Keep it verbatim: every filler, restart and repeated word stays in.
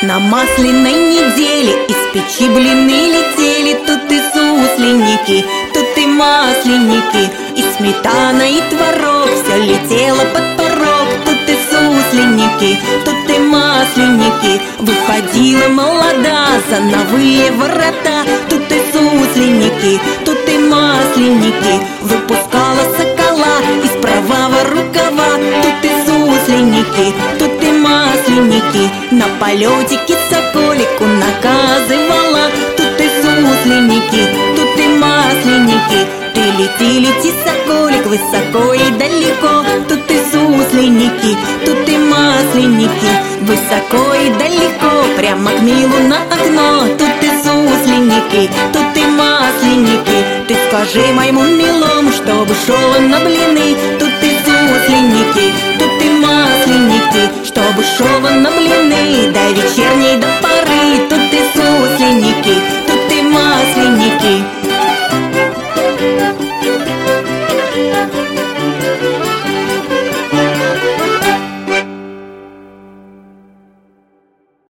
На масляной неделе из печи блины летели. Тут и сусленники, тут и масленники, и сметана, и творог, все летело под порог. Тут и сусленники, тут и масленники, выходила молода за новые ворота. Тут и сусленники, тут и масленники, выпускала сокола из правого рукава. Тут и сусленники, тут и масленники, на полетике соколику наказывала. Тут и сусленники, тут и масленники, ты лети, лети, соколик, высоко и далеко. Тут и сусленники, тут и масленики, высоко и далеко, прямо к милу на окно. Тут и сусленики, тут и масленики, ты скажи моему милому, чтобы шел он на блины. Тут и сусленики,